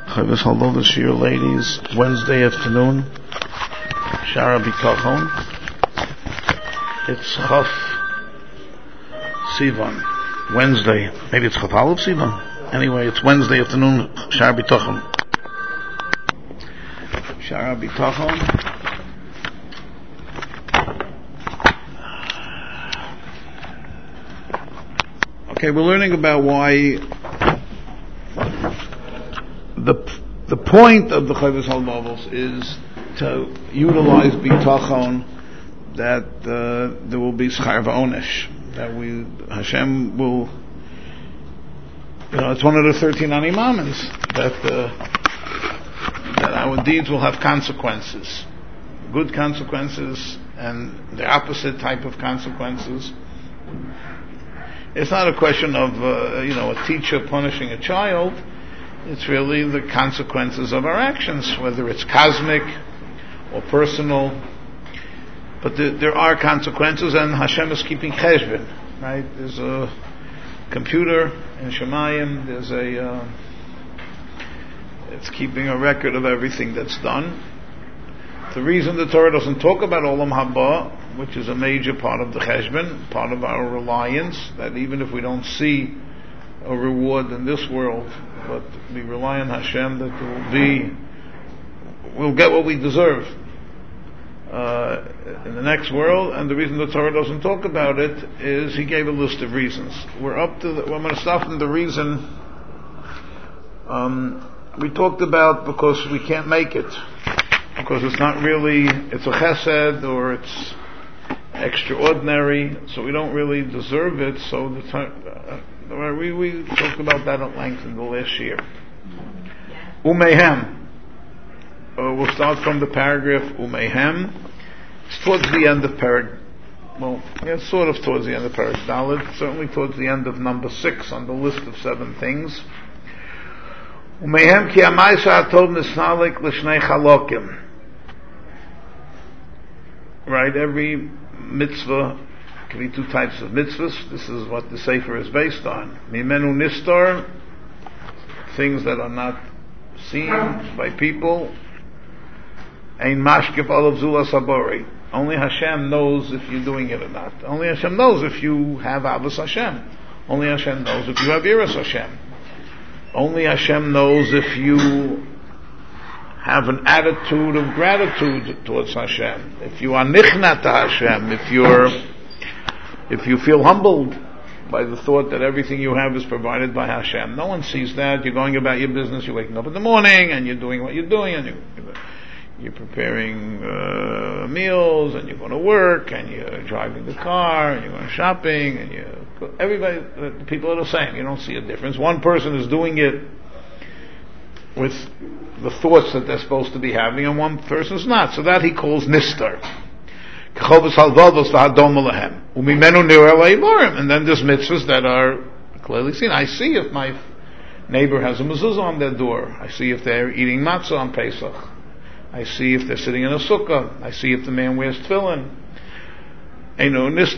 Chovos Halevavos Shir, ladies, Wednesday afternoon, Shara B'Tachon. It's Chaf Sivan, Wednesday. Maybe it's Chaf Aleph Sivan. Anyway, it's Wednesday afternoon, Shara B'Tachon. Shara B'Tachon. Okay, we're learning about why the point of the Chovos Halevavos is to utilize bitachon that there will be schar v'onesh, that Hashem will, it's one of the 13 animamens that our deeds will have consequences, good consequences and the opposite type of consequences. It's not a question of a teacher punishing a child. It's really the consequences of our actions, whether it's cosmic or personal. But there are consequences, and Hashem is keeping cheshbon, right? There's a computer in Shemayim. It's keeping a record of everything that's done. The reason the Torah doesn't talk about Olam Haba, which is a major part of the cheshbon, part of our reliance, that even if we don't see a reward in this world, but we rely on Hashem that we'll get what we deserve in the next world. And the reason the Torah doesn't talk about it is He gave a list of reasons. I'm going to start from the reason we talked about, because we can't make it, because it's not really, it's a chesed or it's extraordinary, so we don't really deserve it. So we talked about that at length in the last year. Umehem. We'll start from the paragraph Umehem. It's towards the end of sort of towards the end of Parag Dalet, certainly towards the end of number 6 on the list of 7 things. Umehem ki amaysa atov nisnalik l'shnei chalokim. Right, every mitzvah can be 2 types of mitzvahs. This is what the Sefer is based on. Mimenu nistar, things that are not seen by people. Ein mashkef olav zula sabori. Only Hashem knows if you're doing it or not. Only Hashem knows if you have avos Hashem. Only Hashem knows if you have yiras Hashem. Only Hashem knows if you have an attitude of gratitude towards Hashem. If you are nichna to Hashem, if you feel humbled by the thought that everything you have is provided by Hashem. No one sees that. You're going about your business, you're waking up in the morning, and you're doing what you're doing, and you're preparing meals, and you're going to work, and you're driving the car, and you're going shopping, and everybody, the people are the same. You don't see a difference. One person is doing it with the thoughts that they're supposed to be having, and one person's not. So that he calls nistar. And then there's mitzvahs that are clearly seen. I see if my neighbor has a mezuzah on their door. I see if they're eating matzah on Pesach. I see if they're sitting in a sukkah. I see if the man wears tefillin. And now the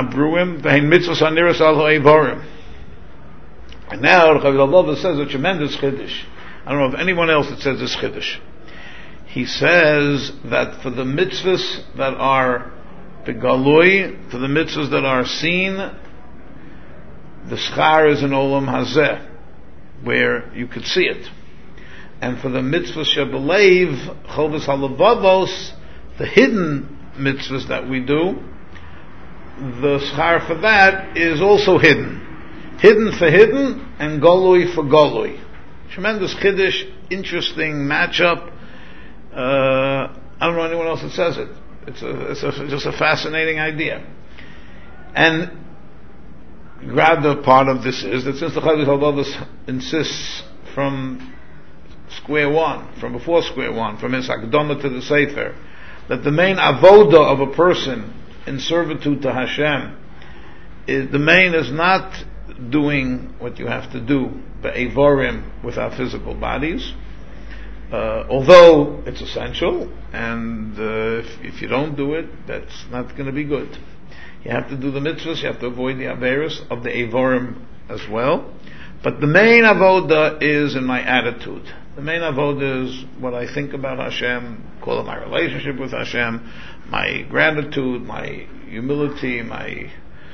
Chovos says a tremendous chiddush. I don't know of anyone else that says this chiddush. He says that for the mitzvahs that are begalui, for the mitzvahs that are seen, the schar is in olam hazeh, where you could see it. And for the mitzvahs shebelev, Chovos Halevavos, the hidden mitzvahs that we do, the schar for that is also hidden. Hidden for hidden, and golui for golui. Tremendous chiddush, interesting matchup. I don't know anyone else that says it. It's just a fascinating idea. And rather part of this is that since the Chovos Halevavos insists from square one, from before square one, from his Akdama to the Sefer, that the main avoda of a person in servitude to Hashem, the main is not doing what you have to do, be'evorim, with our physical bodies, although it's essential, and if you don't do it, that's not going to be good. You have to do the mitzvahs, you have to avoid the averos of the evorim as well. But the main avoda is in my attitude. The main avoda is what I think about Hashem, call it my relationship with Hashem, my gratitude, my humility, my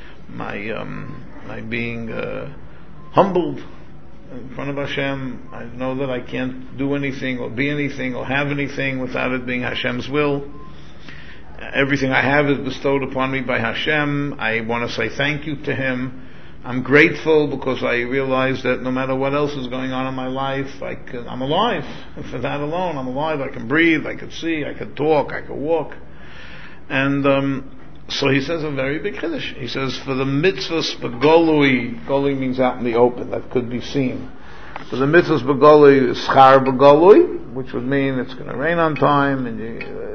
being humbled in front of Hashem. I know that I can't do anything or be anything or have anything without it being Hashem's will. Everything I have is bestowed upon me by Hashem. I want to say thank you to Him. I'm grateful because I realize that no matter what else is going on in my life, I'm alive. And for that alone, I'm alive. I can breathe, I can see, I can talk, I can walk. And so he says a very big chiddush. He says, for the mitzvahs begolui, golui means out in the open, that could be seen. For the mitzvahs begolui, schar begolui, which would mean it's going to rain on time, and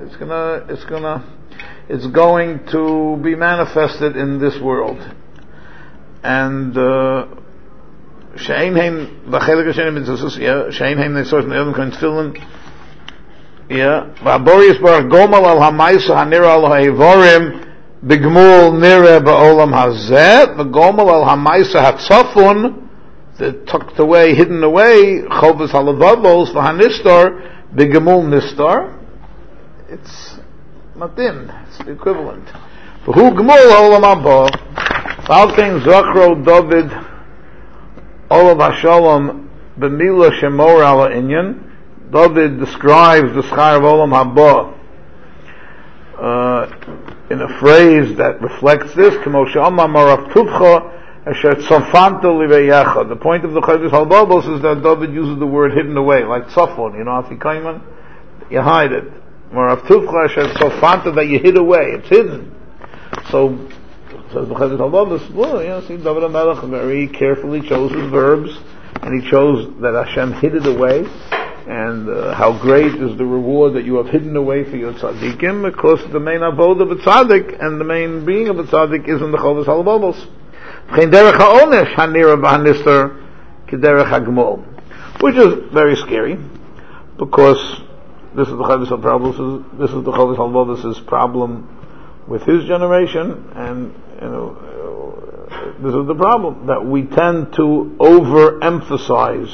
it's going to be manifested in this world. And she'ein heim b'chelik hashem mitzvos, she'ein heim ne'sos ne'odem kein tefillin, v'aborius barach gomal al ha'maisa ha'nira al ha'evorim b'gmul nira ba'olam hazeh, v'gomal al ha'maisa ha'tzafun, the tucked away, hidden away, chovas halavavos v'hanistar b'gmul nistar. It's matim, it's the equivalent. V'hu gmul ha'olam haba. Falting Zachro David Olav Hashalom B'mila Shemor Ala Inyan. David describes the Schar of Olam Haba in a phrase that reflects this. K'mo she'amar Marav Tuvcha Asher Tzafanta Liveyecha. The point of the Chodesh Halbabos is that David uses the word hidden away, like Tzafon, Afikaiman, you hide it. Marav Tuvcha Asher Tzafanta, that you hid away, it's hidden. So says the Chodesh Halbabos, see, David HaMelech very carefully chose his verbs, and he chose that Hashem hid it away, and how great is the reward that you have hidden away for your tzaddikim, because the main avodah of a tzaddik, and the main being of a tzaddik is in the Chodesh Halbabos. Which is very scary, because this is the Chodesh Halbabos' problem with his generation, and this is the problem, that we tend to overemphasize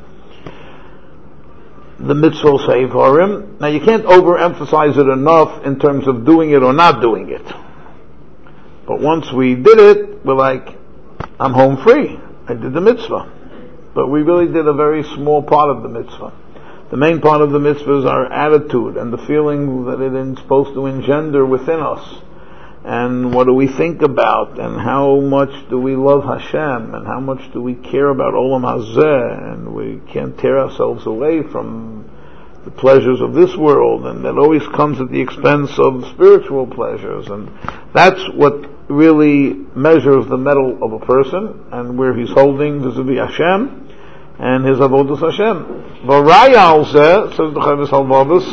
the mitzvot se'ivorim. Now you can't overemphasize it enough in terms of doing it or not doing it. But once we did it, we're like, I'm home free. I did the mitzvah. But we really did a very small part of the mitzvah. The main part of the mitzvah is our attitude and the feeling that it is supposed to engender within us. And what do we think about, and how much do we love Hashem, and how much do we care about Olam Hazeh, and we can't tear ourselves away from the pleasures of this world, and that always comes at the expense of spiritual pleasures, and that's what really measures the mettle of a person, and where he's holding vis-a-vis Hashem, and his avodas Hashem. V'raya al zeh, says the Chodesh Halbabos,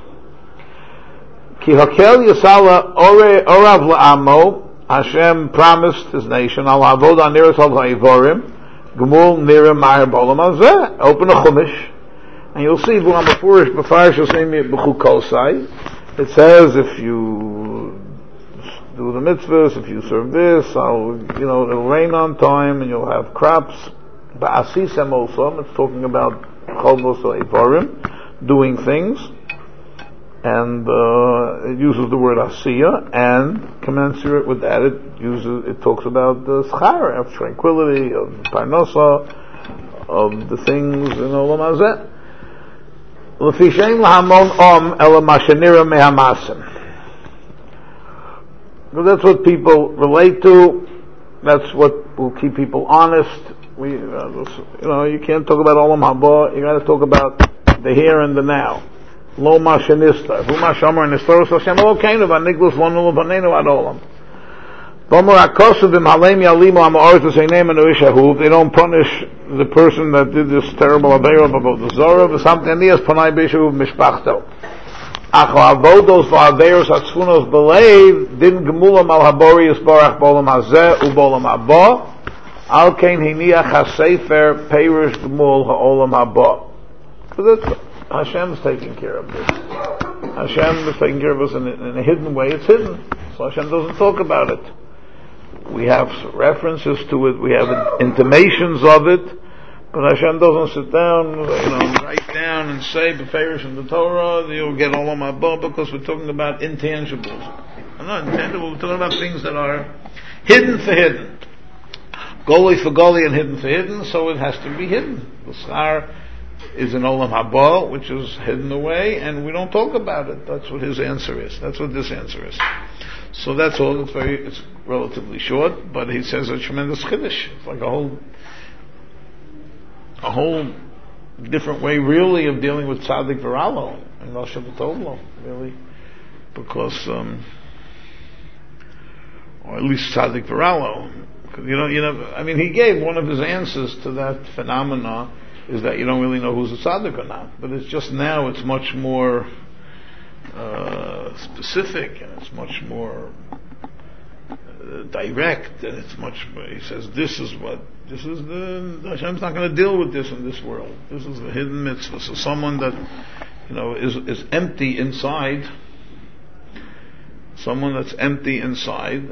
Ki hakel yisala orav la'amo, Hashem promised his nation, al avodah niras al ha'ivorim, gmul nira ma'ir b'olam hazeh. Open a chumash, and you'll see, v'lam b'furish b'farish yosemiyat b'chu kosai. It says, if you do the mitzvahs, if you serve this, it'll rain on time, and you'll have crops. Ba'asisem also, it's talking about chovos ha'ivorim, doing things. And it uses the word asiya, and commensurate with that, it talks about the schar, of tranquility, of parnasa, of the things in olam hazeh. L'fi she'ein lahamon ela ma shenira mehamasim. Because that's what people relate to. That's what will keep people honest. You can't talk about olam haba. You got to talk about the here and the now. Lo ma shenistar, hu ma shomer nistaros Hashem lo kainu v'niglus v'nulu v'neinu ad olam. V'amor hakosu v'mhalem yalimu ha'ma'oret v'seinem enu ishahu. They don't punish the person that did this terrible aveira about the Zorah v'samten niyas panai b'ishahu v'mishpachto. Ach ha'avodos v'aveiros ha'tzfunos b'leiv din gemulam al habori yisbarach b'olam hazeh u'b'olam haba al kein hiniach ha'sefer peirish gemul ha'olam haba. So that's Hashem's taking care of this. Hashem is taking care of us in a hidden way. It's hidden, so Hashem doesn't talk about it. We have references to it. We have intimations of it, But Hashem doesn't sit down, write down and say beferish in the Torah, you'll get all on my boat, because we're talking about intangibles. Not intangible, we're talking about things that are hidden for hidden. Goli for goli and hidden for hidden, so it has to be hidden. The schar is an olam haba, which is hidden away, and we don't talk about it. That's what his answer is. That's what this answer is. So that's all. It's relatively short, but he says a tremendous chiddush. It's like a whole different way, really, of dealing with tzaddik v'ralo and Rosh Hashanah, really, because, or at least tzaddik v'ralo. He gave one of his answers to that phenomena is that you don't really know who's a tzaddik or not. But it's just now it's much more specific, and it's much more direct, and it's much more, he says, Hashem's not going to deal with this in this world. This is the hidden mitzvah. So someone that, is empty inside, someone that's empty inside,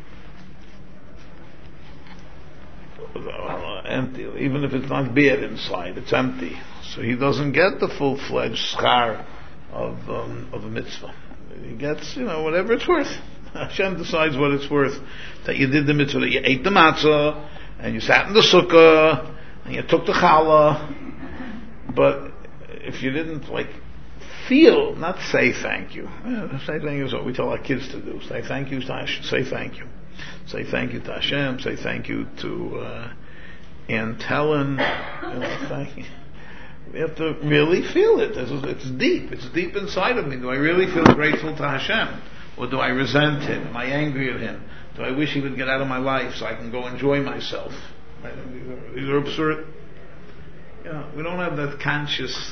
empty, even if it's not bad inside, it's empty. So he doesn't get the full-fledged schar of a mitzvah. He gets, whatever it's worth. Hashem decides what it's worth. That you did the mitzvah, that you ate the matzah, and you sat in the sukkah, and you took the challah. But if you didn't feel, not say thank you. Say thank you is what we tell our kids to do. Say thank you to Hashem. Say thank you. Say thank you to Hashem. Say thank you to Aunt Helen. Thank you. We have to really feel it. It's deep. It's deep inside of me. Do I really feel grateful to Hashem? Or do I resent Him? Am I angry at Him? Do I wish He would get out of my life so I can go enjoy myself? Right? These are absurd. We don't have that conscious,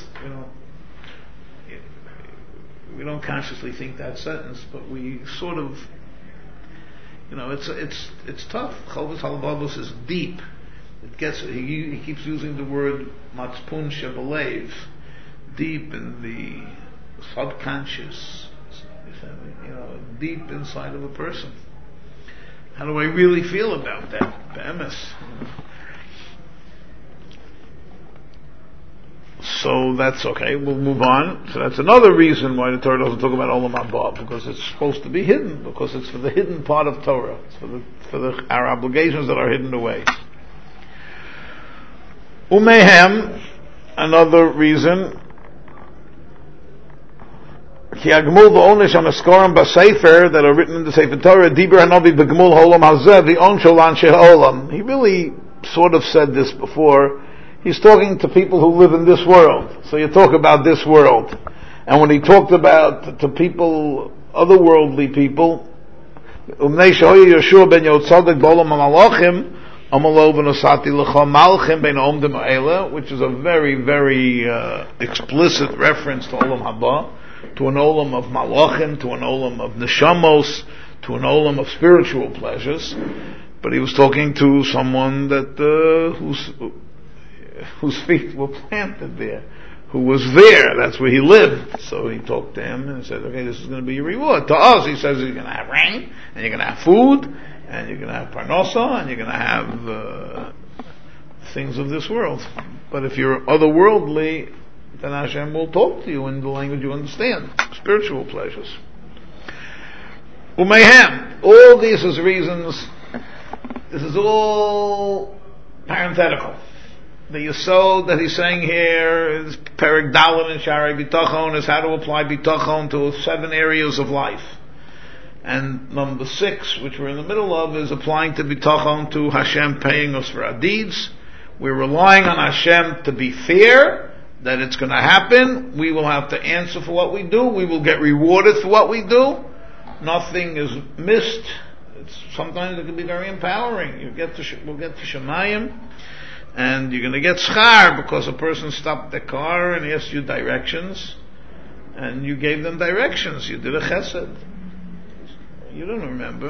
we don't consciously think that sentence, but we sort of, it's tough. Chovos Halevavos is deep. It gets. He keeps using the word matzpun shebalev, deep in the subconscious, deep inside of a person. How do I really feel about that? Be'emes. So that's okay. We'll move on. So that's another reason why the Torah doesn't talk about Olam Haba, because it's supposed to be hidden, because it's for the hidden part of Torah. It's for our obligations that are hidden away. Umehem, another reason, Ki agmul v'onish hamaskorim b'sefer that are written in the Sefer Torah, Diber hanavi b'gmul holam hazeh v'on sholan she'olam. He really sort of said this before. He's talking to people who live in this world. So you talk about this world. And when he talked about to people, otherworldly people, Umnei she'oyu Yeshua ben Yotzadik b'olam ha'malachim, which is a very, very explicit reference to Olam Haba, to an Olam of Malachim, to an Olam of Neshamos, to an Olam of spiritual pleasures. But he was talking to someone that whose feet were planted there, who was there. That's where he lived. So he talked to him and said, "Okay, this is going to be your reward." To us, he says, "You're going to have rain, and you're going to have food, and you're going to have parnosa, and you're going to have things of this world." But if you're otherworldly, then Hashem will talk to you in the language you understand, spiritual pleasures. Umayhem, all these is reasons. This is all parenthetical. The yesod that he's saying here is Perek Dalet in Sha'arei Bitachon, is how to apply Bitachon to 7 areas of life. And number 6, which we're in the middle of, is applying to Bitachon to Hashem paying us for our deeds. We're relying on Hashem to be fair, that it's going to happen. We will have to answer for what we do. We will get rewarded for what we do. Nothing is missed. Sometimes it can be very empowering. We'll get to Shemayim, and you're going to get schar because a person stopped their car and asked you directions, and you gave them directions. You did a chesed. You don't remember.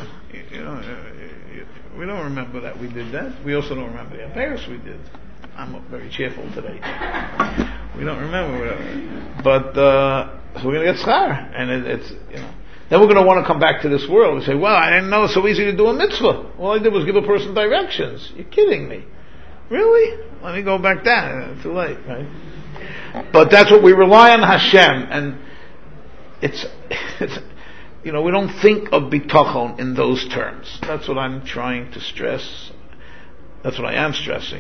We don't remember that we did that. We also don't remember the affairs we did. I'm very cheerful today. We don't remember. But so we're going to get schar, and it's Then we're going to want to come back to this world and say, "Well, I didn't know it's so easy to do a mitzvah. All I did was give a person directions." You're kidding me. Really? Let me go back down. Too late, right? But that's what we rely on Hashem, and it's we don't think of bitachon in those terms. That's what I'm trying to stress. That's what I am stressing.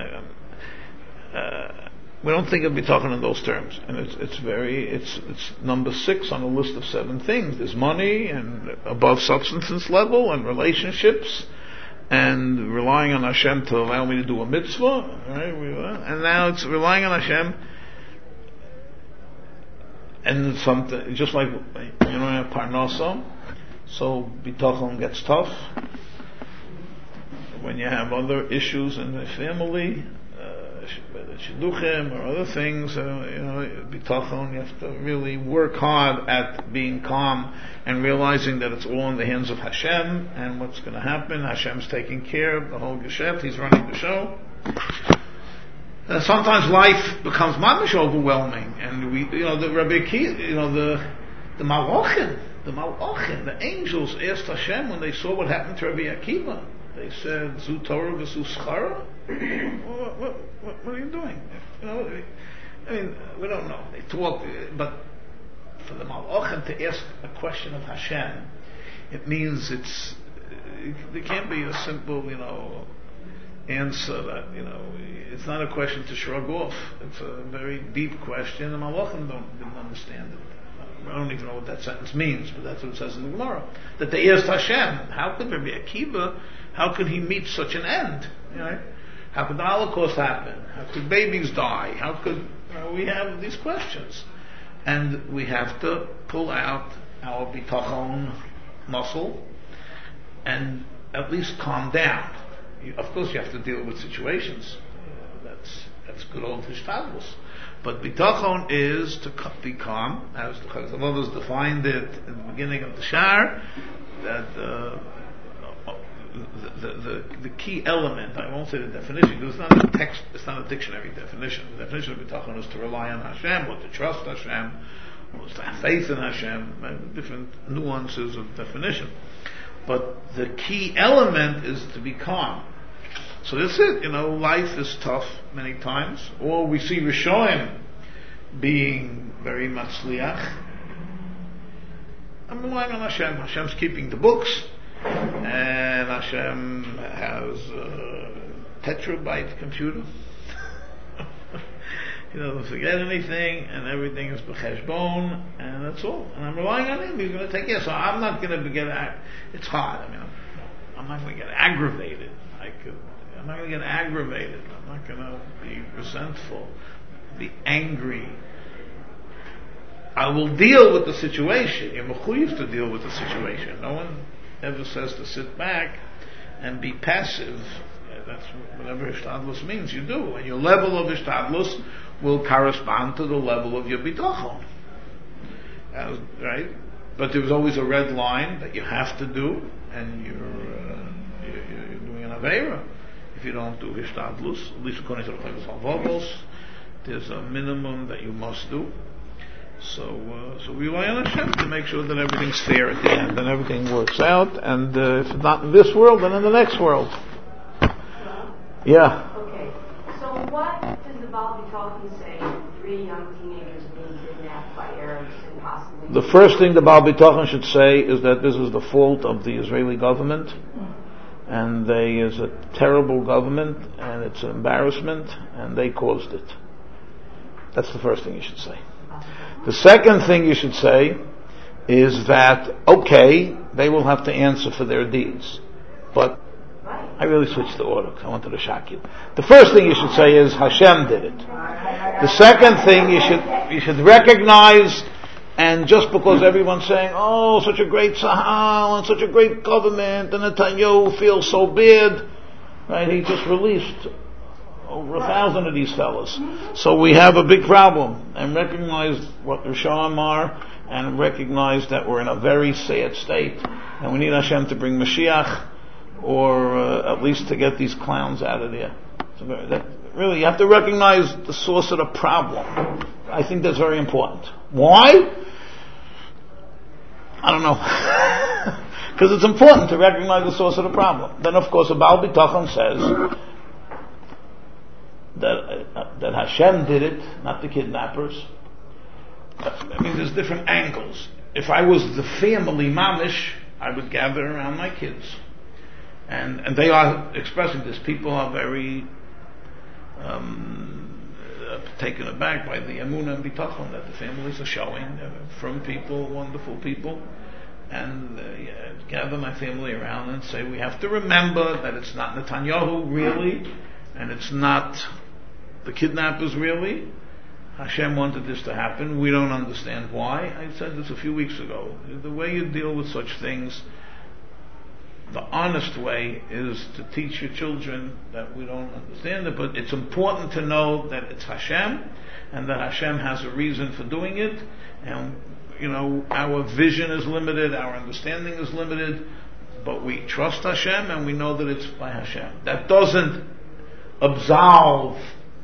We don't think of bitachon in those terms, and it's number 6 on a list of 7 things. There's money, and above subsistence level, and relationships, and relying on Hashem to allow me to do a mitzvah, right? And now it's relying on Hashem, and something just like parnasa. So bitachon gets tough when you have other issues in the family, whether shidduchim or other things. Bitachon, you have to really work hard at being calm and realizing that it's all in the hands of Hashem, and what's going to happen. Hashem's taking care of the whole geshet. He's running the show. Sometimes life becomes mamish overwhelming, and the Rabbi Akiva, the Malachim, the angels asked Hashem when they saw what happened to Rabbi Akiva. They said, "Zu Torah v'zu schara." What are you doing? We don't know. They talk, but for the Malachim to ask a question of Hashem, it means there can't be a simple, answer that, it's not a question to shrug off. It's a very deep question, and Malachim didn't understand it. I don't even know what that sentence means, but that's what it says in the Gemara. That they asked Hashem, how could Rabbi Akiva, how could he meet such an end? How could the Holocaust happen? How could babies die? How could, we have these questions. And we have to pull out our bitachon muscle and at least calm down. Of course you have to deal with situations. That's good old hishtadlus. But bitachon is to be calm, as the Chazal has defined it in the beginning of the Shar, that the key element, I won't say the definition, because it's not a text, it's not a dictionary definition. The definition of bitachon is to rely on Hashem, or to trust Hashem, or to have faith in Hashem, different nuances of definition. But the key element is to be calm. So that's it. Life is tough many times. Or we see Rishonim being very matzliach. I'm relying on Hashem. Hashem's keeping the books, and Hashem has a tetrabyte computer. He doesn't forget anything, and everything is b'cheshbon, and that's all. And I'm relying on Him. He's going to take care. So I'm not going to get. It's hard. I'm not going to get aggravated. I'm not going to get aggravated. I'm not going to be resentful, be angry. I will deal with the situation. You're mechuyev to deal with the situation. No one ever says to sit back and be passive. That's whatever hishtadlus means. You do, and your level of hishtadlus will correspond to the level of your bitachon. Right? But there's always a red line that you have to do, and you're doing an aveira if you don't do hishtadlus. At least according to the Chayvus Halvavos, there's a minimum that you must do. So we rely on Hashem to make sure that everything's fair at the end, and everything works out, and if not in this world, then in the next world. Yeah. Okay. So what does the Baal B'Tachon say? 3 young teenagers being kidnapped by Arabs and possibly... The first thing the Baal B'Tachon should say is that this is the fault of the Israeli government, and they is a terrible government, and it's an embarrassment, and they caused it. That's the first thing you should say. The second thing you should say is that, okay, they will have to answer for their deeds, but I really switched the order because I wanted to shock you. The first thing you should say is Hashem did it. The second thing you should recognize, and just because everyone's saying, oh, such a great Sahal and such a great government, and Netanyahu feels so bad, right? He just released over 1,000 of these fellas. So we have a big problem, and recognize what the Rishonim are, and recognize that we're in a very sad state, and we need Hashem to bring Mashiach, or at least to get these clowns out of there. Really, you have to recognize the source of the problem. I think that's very important. Why? I don't know. Because it's important to recognize the source of the problem. Then, of course, a Baal B'Tachon says, that Hashem did it, not the kidnappers. I mean, there's different angles. If I was the family mamish, I would gather around my kids. And they are expressing this. People are very taken aback by the emunah and bitachon that the families are showing. From people, wonderful people. And gather my family around and say, we have to remember that it's not Netanyahu really, and it's not the kidnappers really. Hashem wanted this to happen. We don't understand why. I said this a few weeks ago. The way you deal with such things, the honest way is to teach your children that we don't understand it, but it's important to know that it's Hashem, and that Hashem has a reason for doing it, and our vision is limited, our understanding is limited, but we trust Hashem and we know that it's by Hashem. That doesn't absolve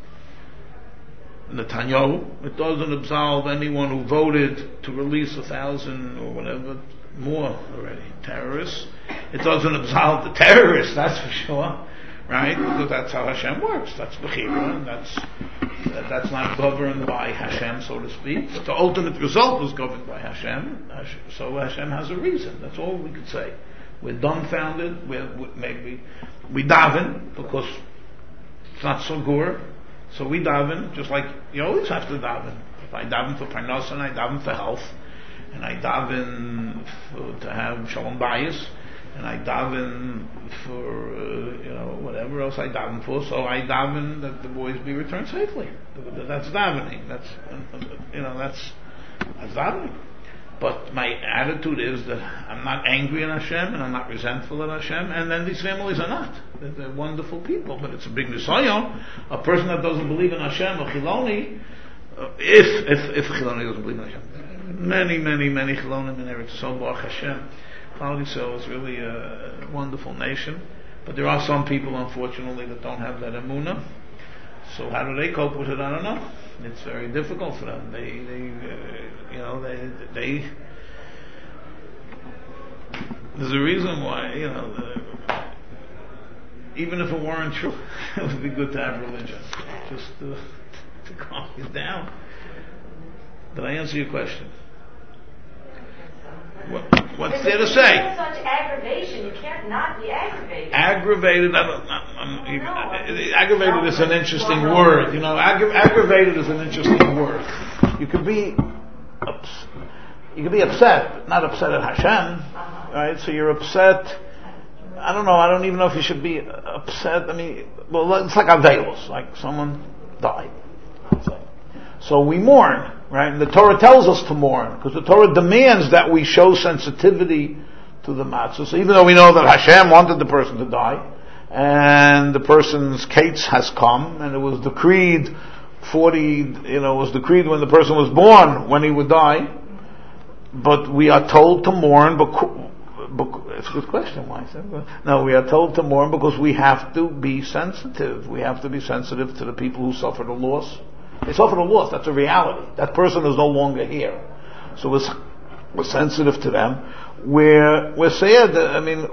Netanyahu. It doesn't absolve anyone who voted to release 1,000 or whatever more already terrorists. It doesn't absolve the terrorists, that's for sure, right? Because that's how Hashem works. That's Bechira, and that's not governed by Hashem, so to speak. But the ultimate result is governed by Hashem. So Hashem has a reason. That's all we could say. We're dumbfounded. We daven because it's not so good. So we daven, just like you always have to daven. If I daven for parnasa, I daven for health, and I daven to have shalom bayis, and I daven for whatever else I daven for. So I daven that the boys be returned safely. That's davening. That's davening. But my attitude is that I'm not angry at Hashem and I'm not resentful at Hashem, and then these families are not. They're wonderful people, but it's a big nisayon. A person that doesn't believe in Hashem, a Chiloni, if Chiloni doesn't believe in Hashem, many Chilonim in Eretz Yisrael, Baruch Hashem. Klal Yisrael is really a wonderful nation, but there are some people, unfortunately, that don't have that emunah. So how do they cope with it? I don't know. It's very difficult for them. They there's a reason why, even if it weren't true, it would be good to have religion, just to calm you down. Did I answer your question? What's there to say? There's such aggravation. You can't not be aggravated. Aggravated. Aggravated is an interesting word. Aggravated is an interesting word. You could be upset, but not upset at Hashem, right? So you're upset. I don't know. I don't even know if you should be upset. I mean, it's like Avelos, like someone died. So we mourn, right? And the Torah tells us to mourn, because the Torah demands that we show sensitivity to the matzah. So even though we know that Hashem wanted the person to die, and the person's kates has come, and it was decreed was decreed when the person was born when he would die, but we are told to mourn it's a good question, why? No, we are told to mourn because we have to be sensitive. We have to be sensitive to the people who suffered a loss. They suffered a loss, that's a reality. That person is no longer here. So we're sensitive to them. We're sad. I mean,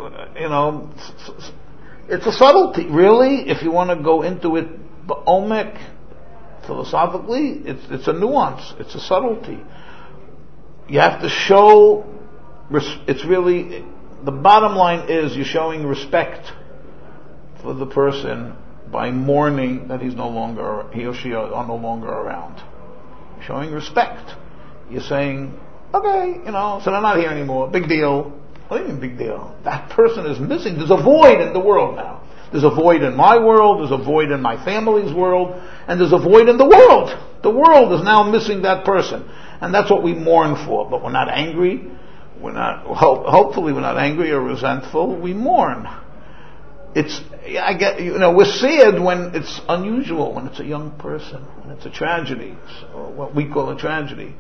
it's a subtlety. Really, if you want to go into it omek, philosophically, it's a nuance. It's a subtlety. You have to show, it's really, the bottom line is you're showing respect for the person by mourning that he or she are no longer around. Showing respect. You're saying, okay, so they're not here anymore. Big deal. What do you mean big deal? That person is missing. There's a void in the world now. There's a void in my world, there's a void in my family's world, and there's a void in the world. The world is now missing that person. And that's what we mourn for. But we're not angry. Hopefully we're not angry or resentful. We mourn. We're sad when it's unusual, when it's a young person, when it's a tragedy, or what we call a tragedy.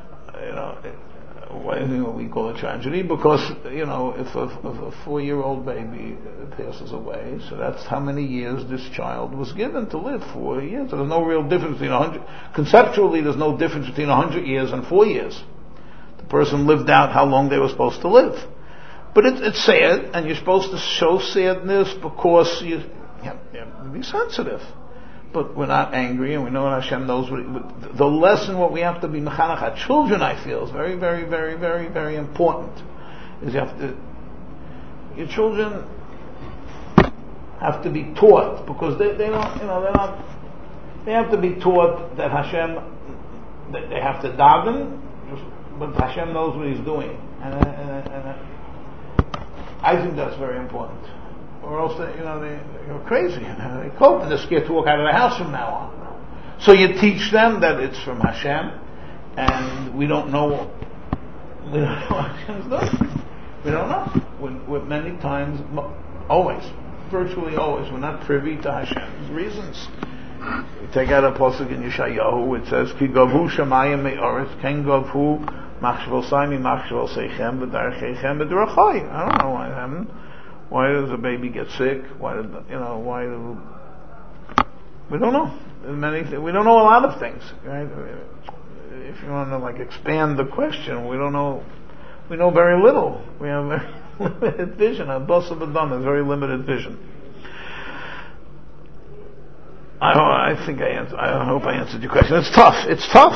We call it tragedy because, if a 4-year-old baby passes away, so that's how many years this child was given to live, 4 years. So there's no real difference between conceptually there's no difference between 100 years and 4 years. The person lived out how long they were supposed to live. But it's sad, and you're supposed to show sadness because you have to be sensitive. but we're not angry, and we know that Hashem knows the lesson. What we have to be mechanech our children, I feel, is very, very, very, very, very important. Is your children have to be taught, because they don't, they're not. They have to be taught that Hashem, that they have to daven, but Hashem knows what He's doing, and I think that's very important. Or else they go crazy. They cope and they're scared to walk out of the house from now on. So you teach them that it's from Hashem, and we don't know what Hashem's doing. We don't know. We're many times, virtually always, we're not privy to Hashem's reasons. You take out a pasuk in Yeshayahu, it says, "Ki gavhu shamayim me'aretz, ken gavhu machshvosai mi machshvoseichem v'darcheichem v'drachai." I don't know why it happened. Why does a baby get sick? We don't know. We don't know a lot of things, right? If you want to expand the question, we don't know. We know very little. We have very limited vision. A bus of a dumb is very limited vision. I think I answered. I hope I answered your question. It's tough.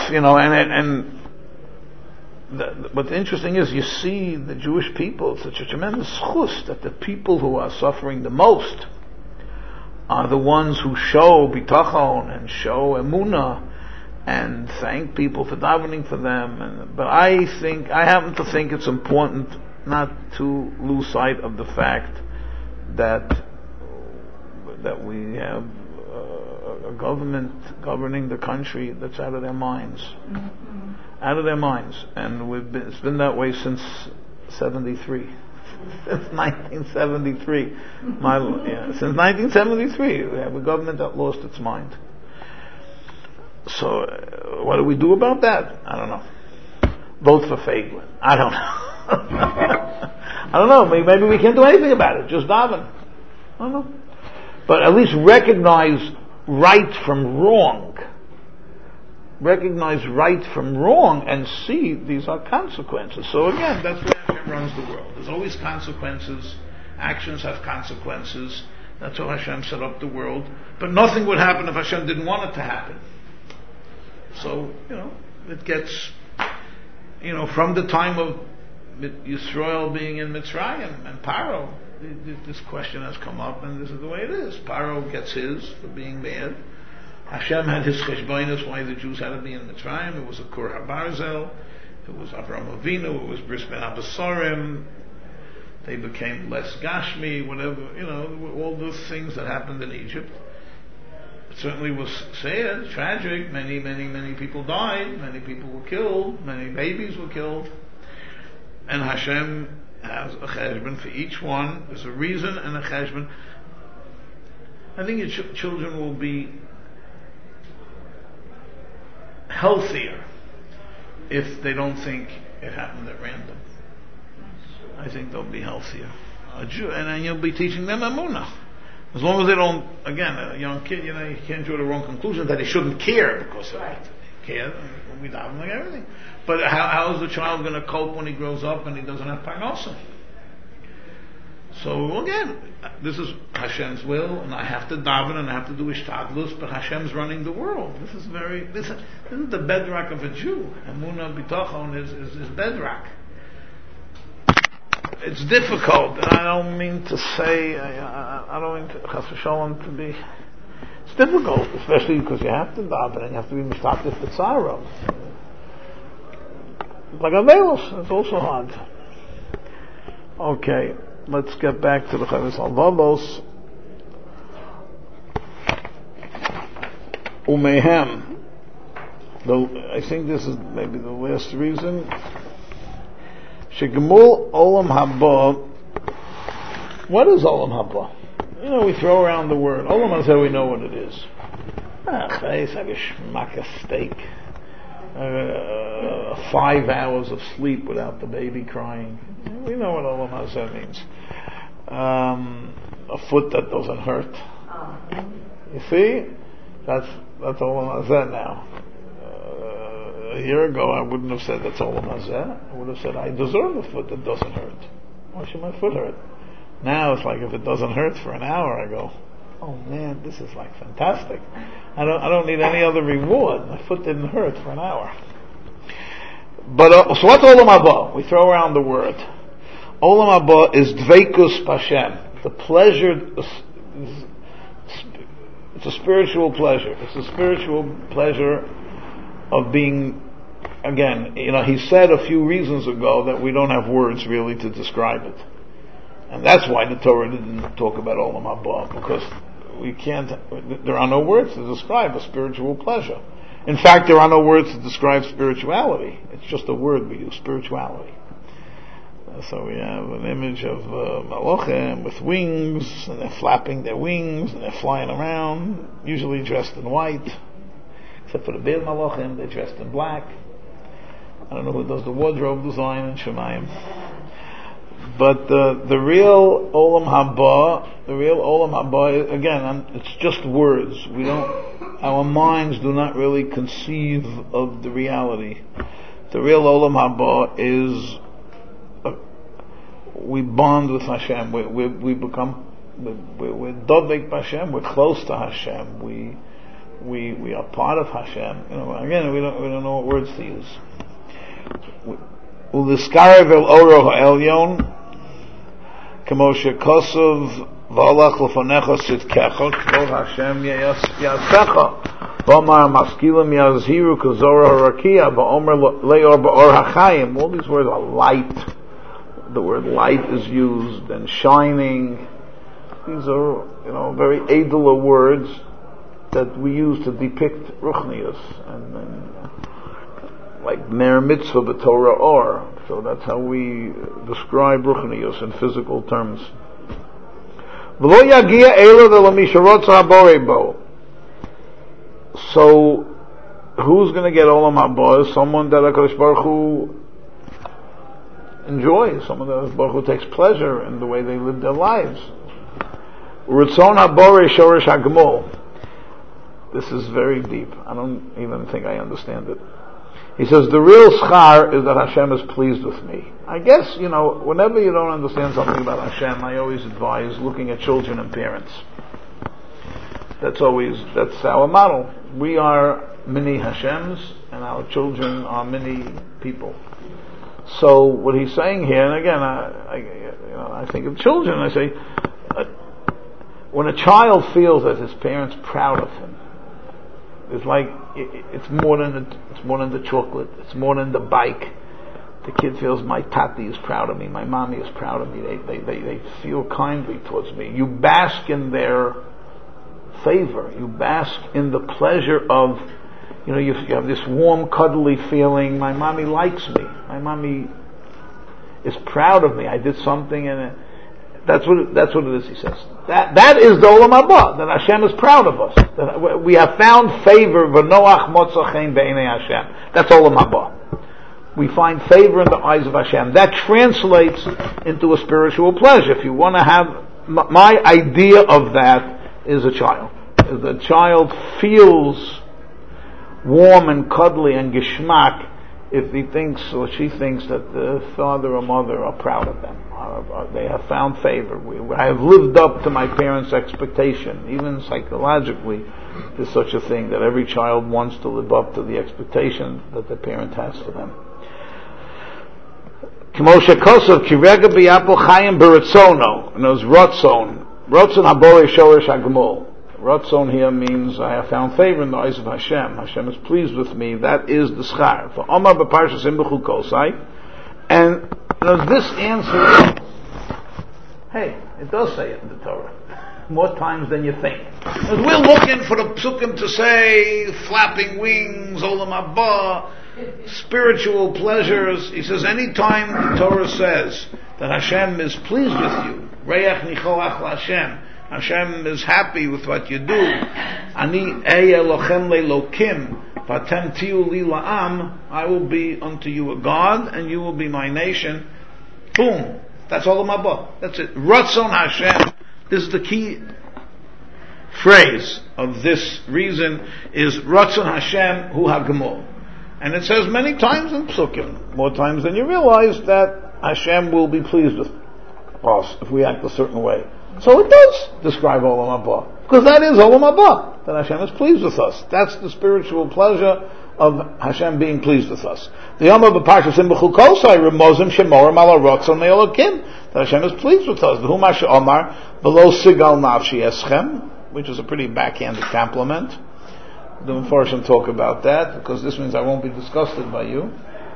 What's interesting is you see the Jewish people, it's such a tremendous chus that the people who are suffering the most are the ones who show bitachon and show emunah and thank people for davening for them. But I happen to think it's important not to lose sight of the fact that we have a government governing the country that's out of their minds. Out of their minds, and it's been that way since 73. Since 1973. Since 1973, we have a government that lost its mind. So, what do we do about that? I don't know. Vote for Feiglin. I don't know. I don't know. Maybe we can't do anything about it. Just daven. I don't know. But at least recognize right from wrong. Recognize right from wrong and see these are consequences. So again, that's why Hashem runs the world. There's always consequences. Actions have consequences. That's how Hashem set up the world. But nothing would happen if Hashem didn't want it to happen. So, it gets, from the time of Yisrael being in Mitzrayim and Paro, this question has come up, and this is the way it is. Paro gets his for being mad. Hashem had His cheshbonos why the Jews had to be in Mitzrayim. It was a Kur HaBarzel, it was Avraham Avinu, it was Bris Ben Abasarim. They became less Gashmi, whatever, all the things that happened in Egypt. It certainly was sad, tragic. Many, many, many people died. Many people were killed. Many babies were killed. And Hashem has a cheshbon for each one. There's a reason and a cheshbon. I think your children will be healthier if they don't think it happened at random. I think they'll be healthier. And then you'll be teaching them emunah. As long as they don't, again, a young kid, you can't draw the wrong conclusion that he shouldn't care because of it. Care, we daven like everything. But how is the child going to cope when he grows up and he doesn't have parnasa? So again, this is Hashem's will, and I have to daven and I have to do ishtadlus, but Hashem's running the world. This is the bedrock of a Jew. Emunah bitachon is bedrock. It's difficult, and I don't mean to say, I don't mean to chas v'shalom to be. It's difficult, especially because you have to daven and you have to be mishtatif b'tzaro. Like Avelos, it's also hard. Okay. Let's get back to the Chavis Alvavos. Umehem. I think this is maybe the last reason. Shegemul Olam Haba. What is Olam Haba? We throw around the word. Olam Hazeh, we know what it is. It's like a shmaka steak. 5 hours of sleep without the baby crying. We know what Olam Hazeh means. A foot that doesn't hurt. You see? That's Olam Hazeh now. A year ago I wouldn't have said that's Olam Hazeh. I would have said I deserve a foot that doesn't hurt. Why should my foot hurt? Now it's like if it doesn't hurt for an hour, I go, oh man, this is like fantastic. I don't need any other reward. My foot didn't hurt for an hour. But so what's Olam Haba? We throw around the word. Olam Haba is dveikus b'Hashem. The pleasure. It's a spiritual pleasure. It's a spiritual pleasure of being. Again, he said a few reasons ago that we don't have words really to describe it. And that's why the Torah didn't talk about Olam Haba, because there are no words to describe a spiritual pleasure. In fact, there are no words to describe spirituality. It's just a word we use, spirituality. So we have an image of Malachim with wings, and they're flapping their wings, and they're flying around, usually dressed in white. Except for the Be'er Malachim, they're dressed in black. I don't know who does the wardrobe design in Shemayim. But the real Olam Haba, again, it's just words. Our minds do not really conceive of the reality. The real Olam Haba is, we bond with Hashem. We become, we're dovek Hashem. We're close to Hashem. We are part of Hashem. Again, we don't know what words to use. Uliskarev el oro ha'elyon, kamo shekosov v'alach l'fanecha sitkecha, k'vod Hashem yasecha, v'omar maskilim yazhiru k'zora harakia, v'omer leor ba'or hachayim. All these words are light. The word light is used, and shining. These are, very edel words that we use to depict ruchnius, and like ner mitzvah b'Torah or. So that's how we describe ruchnius in physical terms. V'lo yagia ela v'lo misharotza habore bo. So who's going to get Olam Haba? Someone that HaKadosh Baruch Hu enjoys, someone that HaKadosh Baruch Hu takes pleasure in the way they live their lives. Ritzon habore shorish hagmol. This is very deep. I don't even think I understand it. He says, the real schar is that Hashem is pleased with me. I guess, whenever you don't understand something about Hashem, I always advise looking at children and parents. That's our model. We are many Hashems, and our children are many people. So what he's saying here, and again, I think of children, I say, when a child feels that his parents are proud of him, it's like it's more than the chocolate. It's more than the bike. The kid feels my tati is proud of me. My mommy is proud of me. They feel kindly towards me. You bask in their favor. You bask in the pleasure of, you have this warm, cuddly feeling. My mommy likes me. My mommy is proud of me. I did something, and that's what it is. He says that is the Olam Haba, that Hashem is proud of us. That we have found favor. V'noach motza chen b'einei Hashem. That's Olam Haba. We find favor in the eyes of Hashem. That translates into a spiritual pleasure. If you want to have, my idea of that is a child. The child feels warm and cuddly and geschmack if he thinks or she thinks that the father or mother are proud of them. They have found favor. I have lived up to my parents' expectation. Even psychologically, there's such a thing that every child wants to live up to the expectation that the parent has for them. K'moshe Kosov kirega b'yapol chayim b'ritzono. And there's rotzon. Rotzon habore shorish hagmol. Rotzon here means I have found favor in the eyes of Hashem. Hashem is pleased with me. That is the schar. For Omar b'parshas imbuchu kosai. And this answer, hey, it does say it in the Torah. More times than you think. Because we're looking for the psukim to say flapping wings, Olam Haba, spiritual pleasures. He says any time the Torah says that Hashem is pleased with you, Reach Nichoach LaHashem, Hashem is happy with what you do. Ani Elochem leLokim, Vatem Tiu Li La'am, I will be unto you a God, and you will be my nation. Boom. That's Olam Haba. That's it. Ratzon Hashem. This is the key phrase of this reason is Ratzon Hashem Hu HaGemol. And it says many times in Psukim, more times than you realize, that Hashem will be pleased with us if we act a certain way. So it does describe Olam Haba, because that is Olam Haba, that Hashem is pleased with us. That's the spiritual pleasure of Hashem being pleased with us. The Yom B'Parsha Sim B'Chukosai Remozim Shemorim Ala Rotzon Me'Elokim, that Hashem is pleased with us. The Humash Omar Below Sigal Nafshi Eschem, which is a pretty backhanded compliment. The Mefarshim talk about that, because this means I won't be disgusted by you.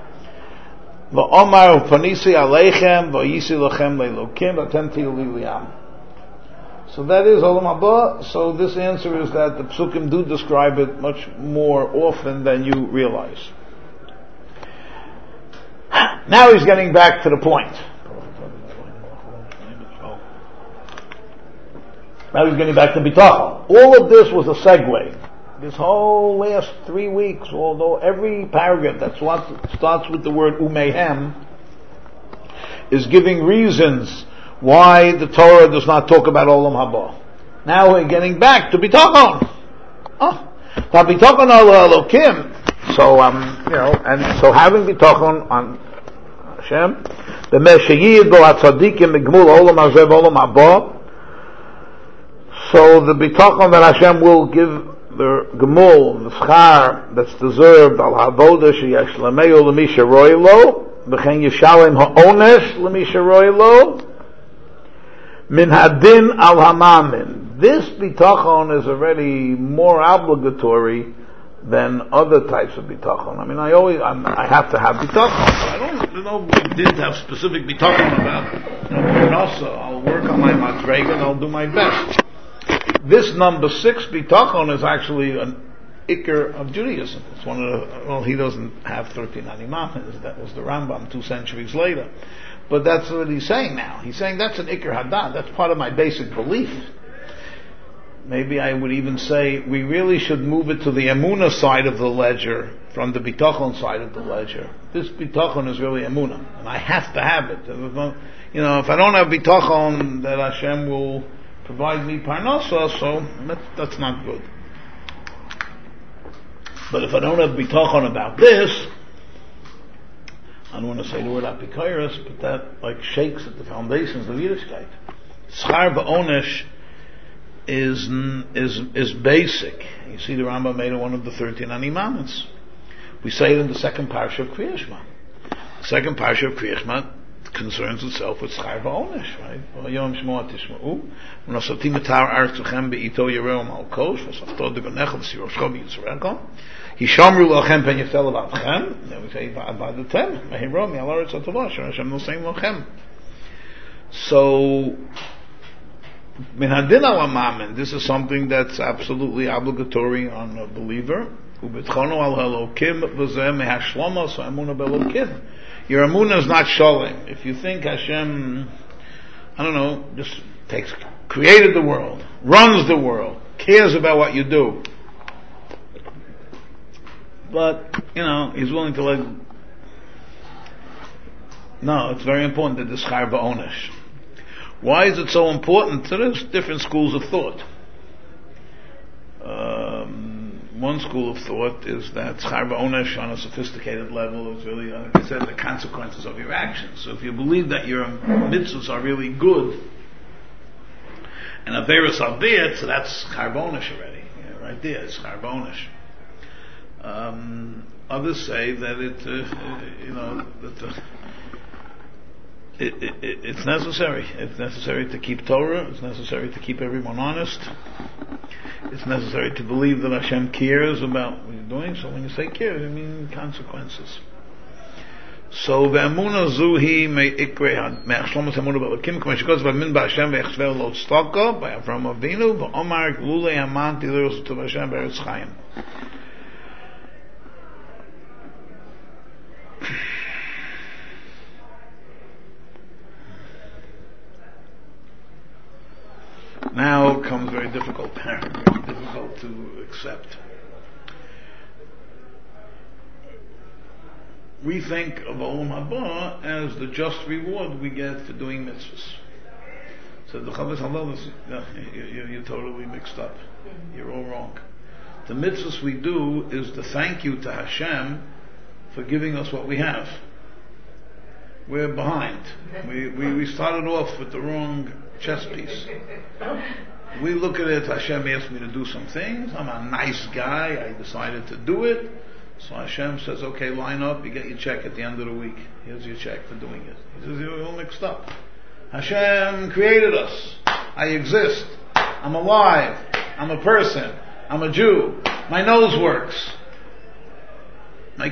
V'Omar Panisi Aleichem V'Yisi Lachem Le'Elokim V'Atem Tiyu Li Li'am. So that is Olam Haba. So this answer is that the Psukim do describe it much more often than you realize. Now he's getting back to the point. Now he's getting back to Bitachon. All of this was a segue. This whole last 3 weeks, although every paragraph that starts with the word Umehem is giving reasons why the Torah does not talk about Olam Haba. Now we're getting back to Bitachon. Bitachon al Elokim. So and so having Bitachon on Hashem, the Meshayid bo Hatzadikim Migmul Olam Hazeh Olam Haba. So the Bitachon that Hashem will give the Gemul, the Schar that's deserved al Havodah sheyesh lameu lemisha roylo, v'chen yishalem ha'onesh lemisha roylo. Min hadin al hamamin. This bitachon is already more obligatory than other types of bitachon. I mean, I have to have bitachon. I don't know if we did have specific bitachon about also. I'll work on my madrega and I'll do my best. This number 6 bitachon is actually an ikr of Judaism. It's one of the, he doesn't have 13 animam. That was the Rambam 2 centuries later. But that's what he's saying now. He's saying that's an Iker Hadat. That's part of my basic belief. Maybe I would even say we really should move it to the Emunah side of the ledger from the Bitachon side of the ledger. This Bitachon is really Emunah. And I have to have it. If I don't have Bitachon, that Hashem will provide me Parnasa, so that's not good. But if I don't have Bitachon about this, I don't want to say the word apikairos, but that shakes at the foundations of Yiddishkeit. Schar v'onesh is basic. You see, the Rambam made it one of the 13 animaments. We say it in the second parsha of Kriyas Shema. The second parsha of Kriyas Shema concerns itself with schar v'onesh, right? Yom Shmoa Tishma'u, v'nosatim etar artzuchem be'ito yereu malkosh, v'safto degonecha v'siroshcho b'yitzrecha. Hishamru lachem pen yiftel avavchem. Then we say v'adatem mehirom yalaretz atova Hashem noseim lachem. So min hadin al amamin. This is something that's absolutely obligatory on a believer. Ubitchono al Elokim v'zeh mehashlama so emunah be'Elokim. Your emunah is not shalom. If you think Hashem, just created the world, runs the world, cares about what you do, but, he's willing to No, it's very important that this schar v'onesh. Why is it so important? So there's different schools of thought. One school of thought is that schar v'onesh on a sophisticated level is really, like I said, the consequences of your actions. So if you believe that your mitzvahs are really good, and averos are bad, so that's schar v'onesh already. Right there, it's schar v'onesh. Others say that it's necessary. It's necessary to keep Torah. It's necessary to keep everyone honest. It's necessary to believe that Hashem cares about what you're doing. So when you say cares, you mean consequences. So ve'emuna zuhi me'ikre me'achlomas emuna ba'lakim k'meshikos v'min ba'Hashem ve'echsver lo tztaka ba'Avram Avinu v'omar glulei haman tileros to Hashem be'eretz chayim. Now comes very difficult paragraph, difficult to accept. We think of Olam Haba as the just reward we get for doing mitzvahs. So the Chavos Halal is, you're totally mixed up. You're all wrong. The mitzvahs we do is the thank you to Hashem for giving us what we have. we're behind. We started off with the wrong chess piece. We look at it, Hashem asked me to do some things, I'm a nice guy, I decided to do it, so Hashem says, okay, line up, you get your check at the end of the week. Here's your check for doing it. He says, you're all mixed up. Hashem created us. I exist. I'm alive. I'm a person. I'm a Jew. My nose works. My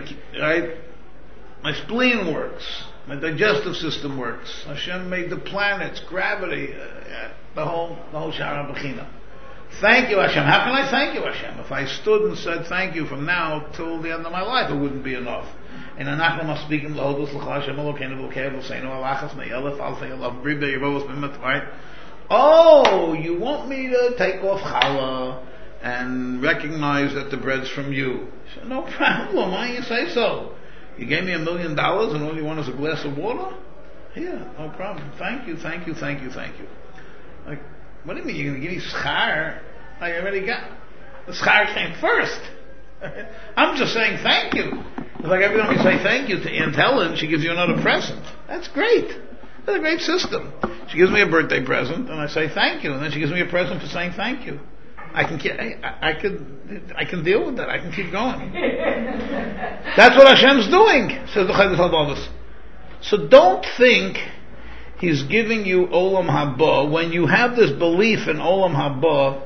spleen works. My digestive system works. Hashem made the planets, gravity, the whole Shara Bechina. Thank you, Hashem. How can I thank you, Hashem? If I stood and said thank you from now till the end of my life, it wouldn't be enough. And anachnu maspeaking lahodus l'cha Hashem Elokeinu v'lokeinu v'seinu alachas me'elef alfei alav bribe yivos b'met, right? Oh, you want me to take off challah and recognize that the bread's from you? So, no problem. Why do you say so? You gave me $1 million and all you want is a glass of water? Here, no problem. Thank you. Like, what do you mean you're going to give me schar? I already got the schar came first. I'm just saying thank you. It's like every time you say thank you to Aunt Helen, she gives you another present. That's great. That's a great system. She gives me a birthday present, and I say thank you, and then she gives me a present for saying thank you. I can deal with that. I can keep going. That's what Hashem's doing, says the Chovos HaLevavos. So don't think He's giving you Olam Haba. When you have this belief in Olam Haba,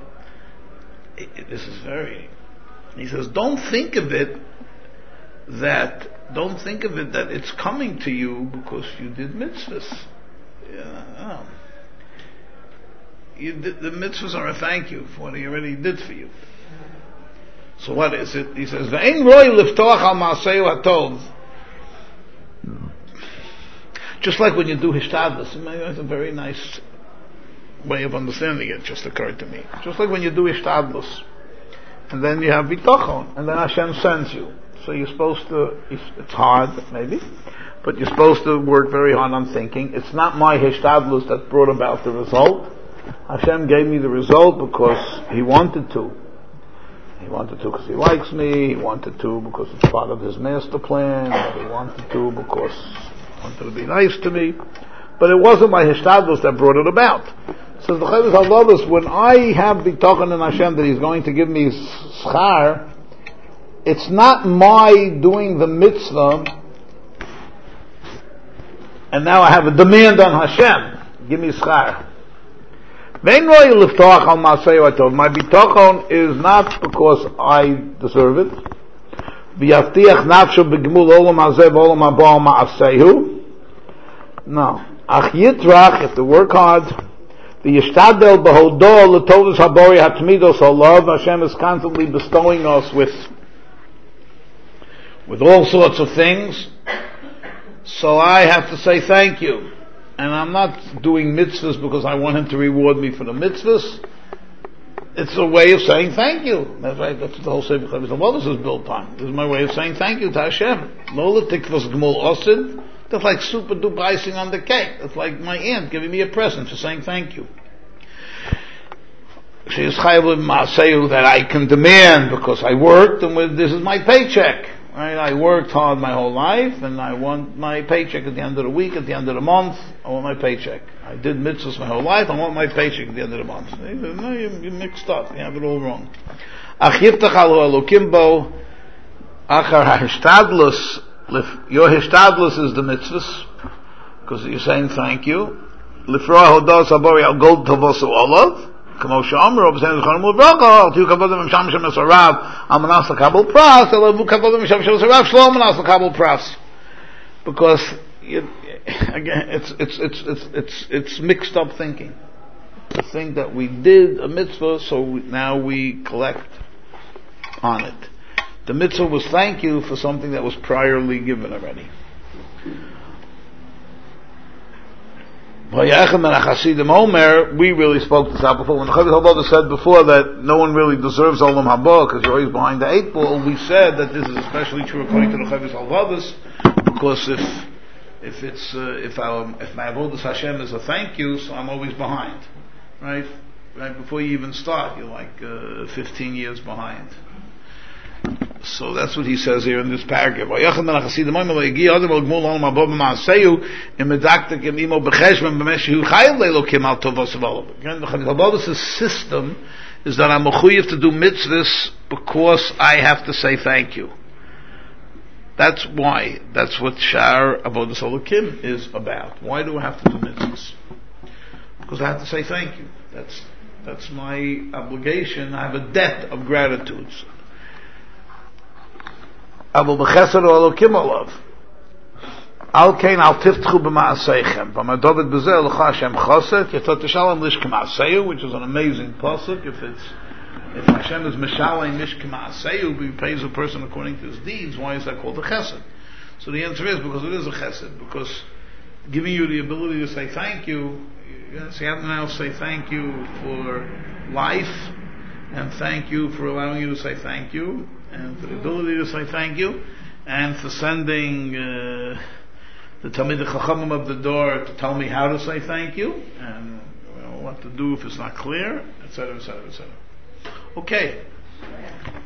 he says, don't think of it that it's coming to you because you did mitzvahs. The mitzvahs are a thank you for what He already did for you. So what is it? He says, "Ve'ein roi liftoach al ma'aseu hatov." Just like when you do hishtadlus, it's a very nice way of understanding it. Just occurred to me. Just like when you do hishtadlus, and then you have bitachon, and then Hashem sends you. So you're supposed to. It's hard, maybe, but you're supposed to work very hard on thinking. It's not my hishtadlus that brought about the result. Hashem gave me the result because He wanted to. He wanted to because He likes me. He wanted to because it's part of His master plan. He wanted to because He wanted to be nice to me. But it wasn't my hishtadlus that brought it about. So the Chovos HaLevavos, when I have bitachon in Hashem that He's going to give me schar, it's not my doing the mitzvah, and now I have a demand on Hashem. Give me schar. My bitachon is not because I deserve it. No. Ach yitrach, if to work hard, v'yishtadel b'hodo l'tovus habori hatmidos olav, Hashem is constantly bestowing us with all sorts of things. So I have to say thank you. And I'm not doing mitzvahs because I want Him to reward me for the mitzvahs. It's a way of saying thank you. That's right. That's what the whole Sefer Chovos HaLevavos is built on. This is my way of saying thank you to Hashem. Lola tikvas gmul osid. That's like super duper icing on the cake. That's like my aunt giving me a present for saying thank you. She is chayav ma'aseu that I can demand because I worked and this is my paycheck. Right? I worked hard my whole life, and I want my paycheck at the end of the week, at the end of the month. I want my paycheck. I did mitzvahs my whole life. I want my paycheck at the end of the month. He said, no, you mixed up. You have it all wrong. Ach yiftach alu elokim bo achar hashtadlus. Your hishtadlus is the mitzvahs because you're saying thank you. Lifra hodas habori al gold tavosu olav. Kamo she'amru b'seinu zcharim u'bracha tu kavodim misham shem esarav amanas l'kabel pras elavu kavodim misham shem esarav shlo amanas l'kabel pras. Because again, it's mixed up thinking. To think that we did a mitzvah, so now we collect on it. The mitzvah was thank you for something that was priorly given already. We really spoke this out before. When the Chovos HaLevavos said before that no one really deserves Olam Haba because you're always behind the 8 ball, we said that this is especially true according to the Chovos HaLevavos because if my avodas Hashem is a thank you, so I'm always behind, right? Right before you even start, you're like 15 years behind. So that's what he says here in this paragraph. Again, the Chabad's system is that I'm mechuyev to do mitzvahs because I have to say thank you. That's why. That's what Shar Avodas Elokim is about. Why do I have to do mitzvahs? Because I have to say thank you. That's my obligation. I have a debt of gratitude. Aval b'chesed Elokim olav. Al kein al tiftchu b'ma'aseichem. V'madoved b'zeh l'cha Hashem chosek yetot tishalem lish k'ma'aseyu, which is an amazing pasuk. If Hashem is mishalem lish k'ma'aseyu, he pays a person according to his deeds. Why is that called a chesed? So the answer is because it is a chesed. Because giving you the ability to say thank you, yes, you have to now say thank you for life, and thank you for allowing you to say thank you, and for the ability to say thank you, and for sending the Talmidei Chachamim of the door to tell me how to say thank you, and what to do if it's not clear, etc., etc., etc. Okay.